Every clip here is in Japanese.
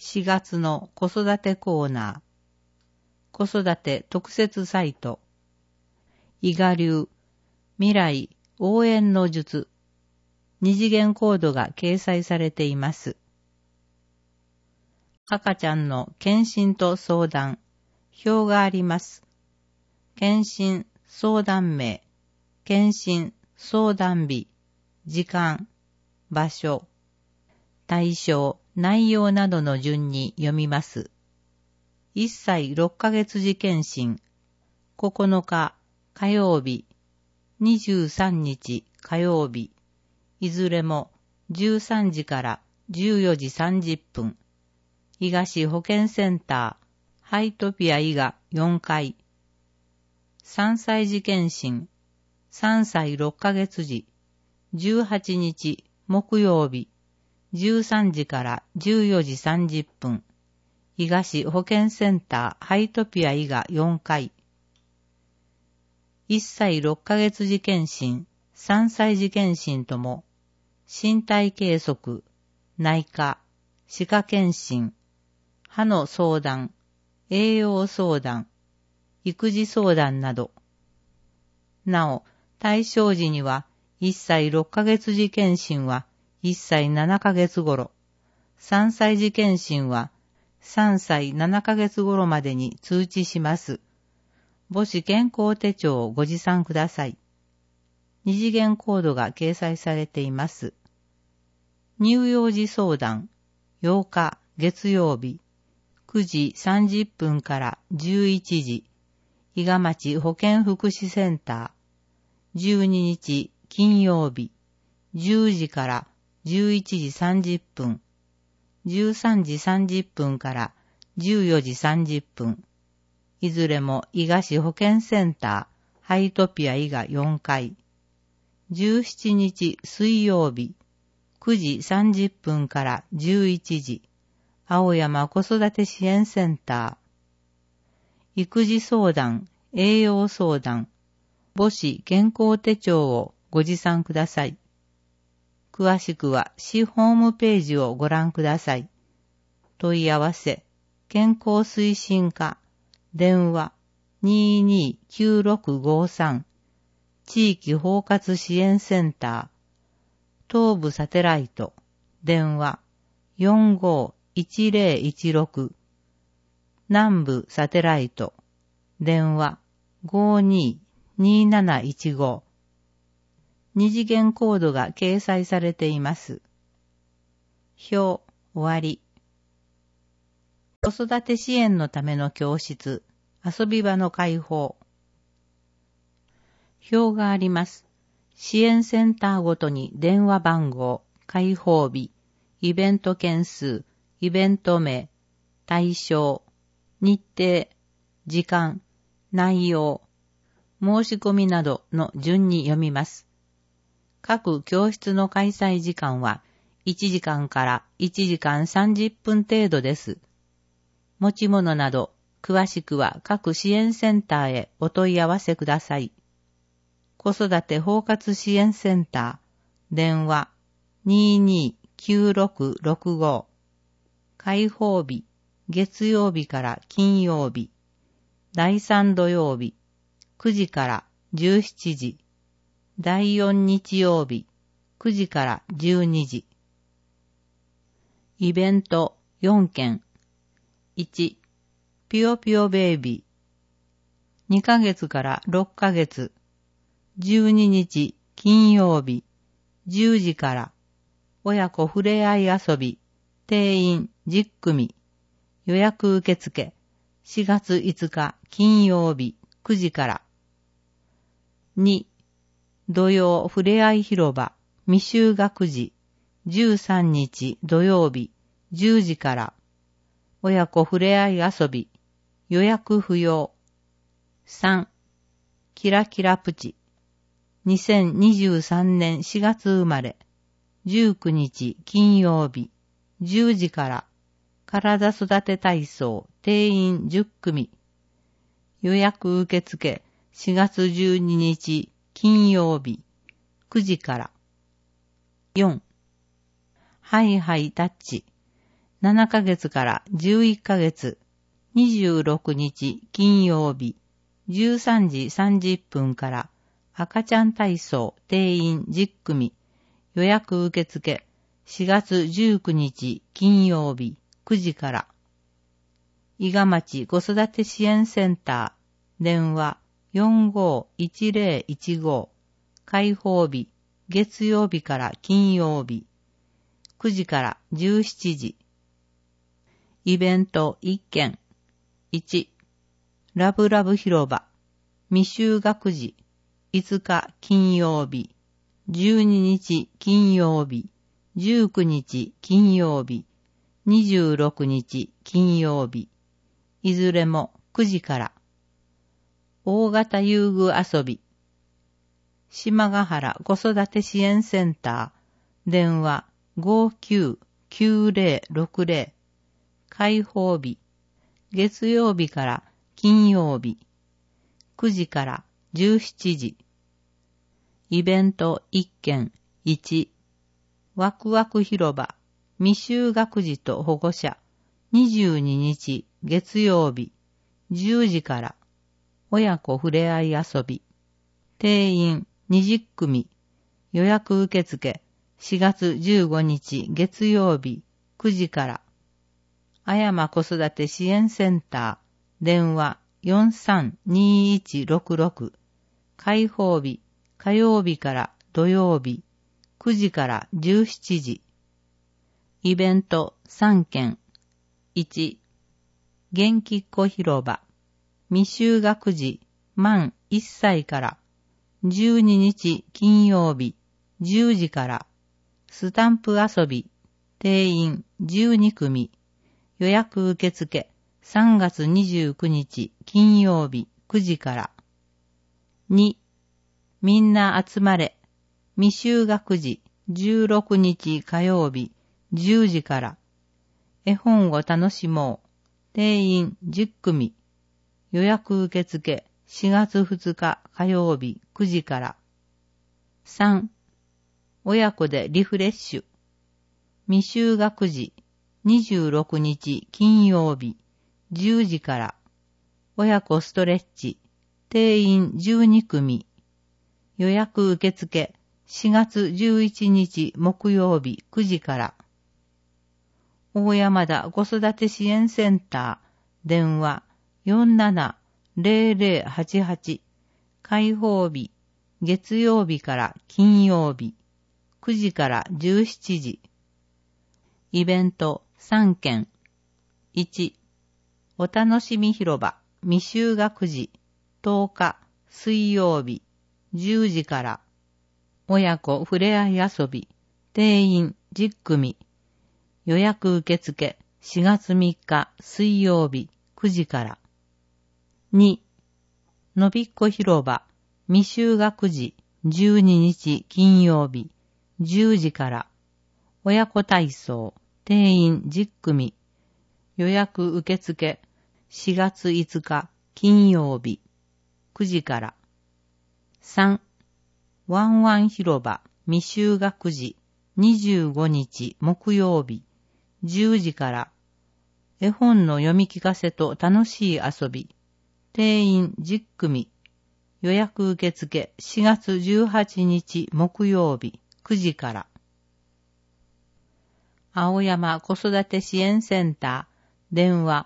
4月の子育てコーナー、子育て特設サイト、伊賀流未来応援の術、二次元コードが掲載されています。赤ちゃんの検診と相談、表があります。検診相談名、検診相談日、時間、場所、対象、内容などの順に読みます。1歳6ヶ月時検診、9日火曜日、23日火曜日、いずれも13時から14時30分、伊賀市保健センター、ハイトピア伊賀4階。3歳児検診、3歳6ヶ月時、18日木曜日、13時から14時30分、伊賀市保健センターハイトピア伊賀4階。1歳6ヶ月時検診、3歳児検診とも、身体計測、内科、歯科検診、歯の相談、栄養相談、育児相談など。なお、対象時には、1歳6ヶ月時検診は1歳7ヶ月頃、3歳児検診は3歳7ヶ月頃までに通知します。母子健康手帳をご持参ください。二次元コードが掲載されています。乳幼児相談、8日月曜日、9時30分から11時、伊賀町保健福祉センター、12日金曜日、10時から11時30分、13時30分から14時30分、いずれも伊賀市保健センター、ハイトピア伊賀4階、17日水曜日、9時30分から11時、青山子育て支援センター、育児相談、栄養相談、母子健康手帳をご持参ください。詳しくは市ホームページをご覧ください。問い合わせ、健康推進課、電話229653、地域包括支援センター、東部サテライト、電話451016、南部サテライト、電話522715。二次元コードが掲載されています。表、終わり。子育て支援のための教室、遊び場の開放。表があります。支援センターごとに電話番号、開放日、イベント件数、イベント名、対象、日程、時間、内容、申し込みなどの順に読みます。各教室の開催時間は1時間から1時間30分程度です。持ち物など詳しくは各支援センターへお問い合わせください。子育て包括支援センター、電話229665。開放日、月曜日から金曜日、第3土曜日、9時から17時、第4日曜日、9時から12時。イベント4件。1、ピヨピヨベイビー。2ヶ月から6ヶ月。12日金曜日、10時から。親子ふれあい遊び。定員10組。予約受付。4月5日金曜日、9時から。2、土曜ふれあい広場未就学児13日土曜日10時から親子ふれあい遊び予約不要。3、キラキラプチ2023年4月生まれ19日金曜日10時から体育て体操定員10組予約受付4月12日金曜日9時から。4、ハイハイタッチ 7ヶ月から11ヶ月、26日金曜日、13時30分から赤ちゃん体操定員10組、予約受付4月19日金曜日9時から、伊賀町子育て支援センター、電話451015、開放日、月曜日から金曜日、9時から17時。イベント1件。1、ラブラブ広場、未就学児、5日金曜日、12日金曜日、19日金曜日、26日金曜日、いずれも9時から。大型遊具遊び、島ヶ原子育て支援センター、電話599060、開放日、月曜日から金曜日、9時から17時。イベント1件。1、ワクワク広場、未就学児と保護者、22日月曜日、10時から、親子ふれあい遊び、定員20組、予約受付、4月15日月曜日、9時から、あやま子育て支援センター、電話432166、開放日、火曜日から土曜日、9時から17時。イベント3件。1、元気っ子広場、未就学児満1歳から12日金曜日10時から、スタンプ遊び、定員12組、予約受付3月29日金曜日9時から。2、みんな集まれ、未就学児16日火曜日10時から、絵本を楽しもう、定員10組、予約受付4月2日火曜日9時から。3、親子でリフレッシュ、未就学児26日金曜日10時から、親子ストレッチ、定員12組、予約受付4月11日木曜日9時から。大山田子育て支援センター、電話470088、開放日、月曜日から金曜日、9時から17時。イベント3件。1、お楽しみ広場、未就学児、10日、水曜日、10時から、親子ふれあい遊び、定員10組、予約受付4月3日水曜日9時から。2、のびっこ広場、未就学児12日金曜日10時から、親子体操、定員10組、予約受付4月5日金曜日9時から。3、ワンワン広場、未就学児25日木曜日10時から、絵本の読み聞かせと楽しい遊び、定員10組、予約受付4月18日木曜日9時から。青山子育て支援センター、電話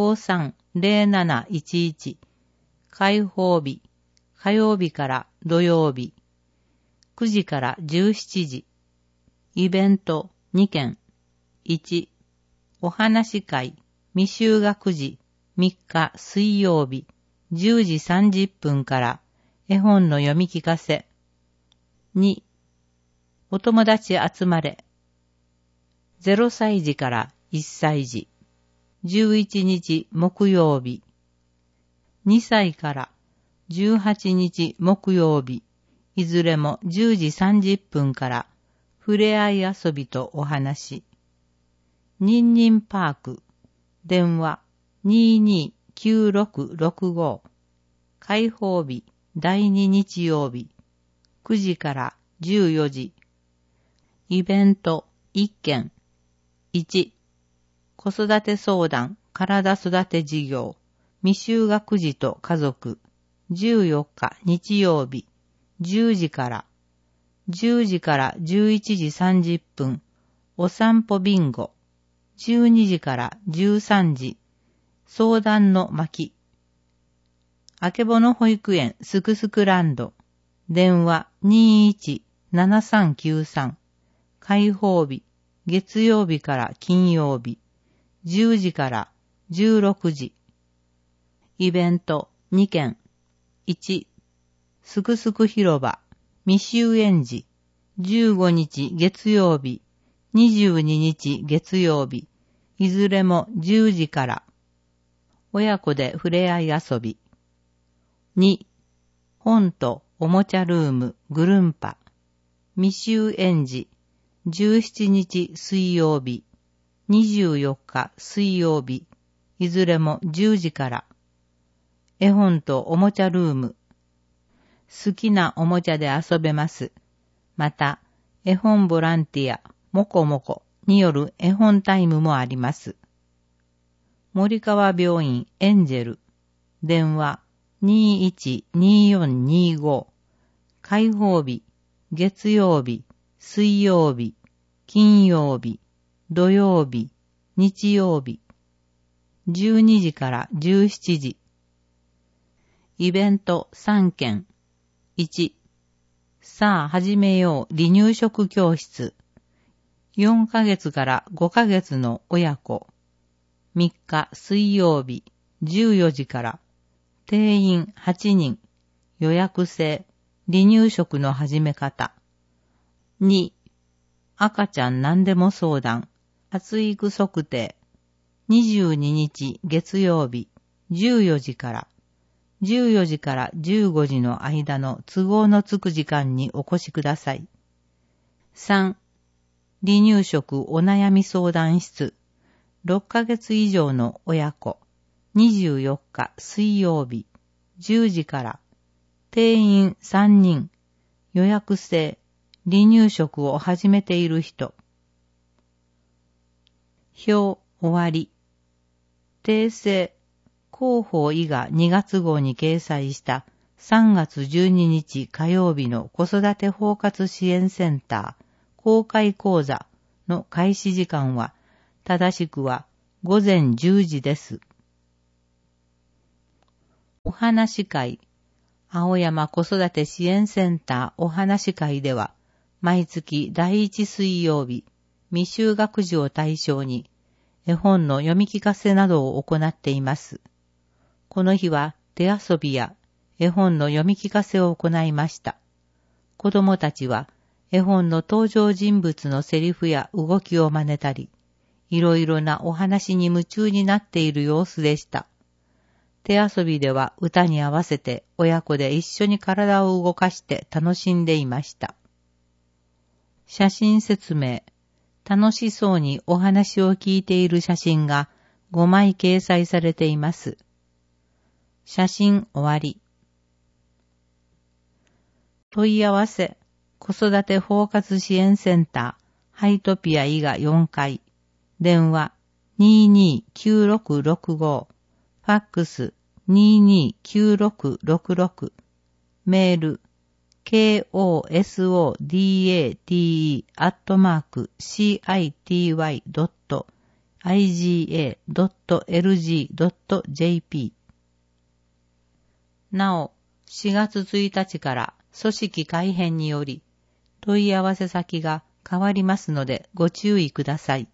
530711、開放日、火曜日から土曜日、9時から17時。イベント2件。1、お話会、未就学児3日水曜日10時30分から絵本の読み聞かせ。2、お友達集まれ、0歳児から1歳児、11日木曜日、2歳から18日木曜日、いずれも10時30分からふれあい遊びとお話。ニンニンパーク、電話229665、開放日第2日曜日、9時から14時。イベント1件。1、 子育て相談、体育て事業、未就学児と家族、14日日曜日、10時から11時30分、お散歩ビンゴ、12時から13時、相談の巻。あけぼの保育園すくすくランド、電話217393、開放日、月曜日から金曜日、10時から16時。イベント2件。1、すくすく広場、未就園児、15日月曜日、22日月曜日、いずれも10時から。親子でふれあい遊び。2、本とおもちゃルームグルンパ、未就園児、17日水曜日、24日水曜日、いずれも10時から。絵本とおもちゃルーム。好きなおもちゃで遊べます。また、絵本ボランティア、もこもこによる絵本タイムもあります。森川病院エンジェル。電話212425。開放日、月曜日、水曜日、金曜日、土曜日、日曜日。12時から17時。イベント3件。1、さあ始めよう離乳食教室。4ヶ月から5ヶ月の親子。3日水曜日、14時から。定員8人。予約制。離乳食の始め方。2、赤ちゃん何でも相談。発育測定。22日月曜日、14時から。14時から15時の間の都合のつく時間にお越しください。3、離乳食お悩み相談室。6ヶ月以上の親子。24日水曜日、10時から。定員3人。予約制。離乳食を始めている人。表終わり。訂正。広報医が2月号に掲載した3月12日火曜日の子育て包括支援センター公開講座の開始時間は正しくは午前10時です。お話会。青山子育て支援センターお話会では毎月第1水曜日、未就学児を対象に絵本の読み聞かせなどを行っています。この日は手遊びや絵本の読み聞かせを行いました。子供たちは絵本の登場人物のセリフや動きを真似たり、いろいろなお話に夢中になっている様子でした。手遊びでは歌に合わせて親子で一緒に体を動かして楽しんでいました。写真説明。楽しそうにお話を聞いている写真が5枚掲載されています。写真終わり。問い合わせ、子育て包括支援センター、ハイトピア伊賀4階、電話229665、ファックス229666、メール、kosodate.city.iga.lg.jp。なお、4月1日から組織改編により問い合わせ先が変わりますのでご注意ください。